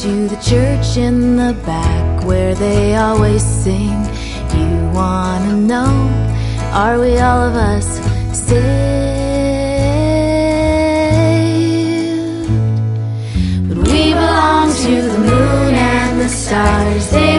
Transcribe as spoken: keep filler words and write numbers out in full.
to the church in the back where they always sing. You wanna know, are we all of us saved? But we belong to the moon and the stars. They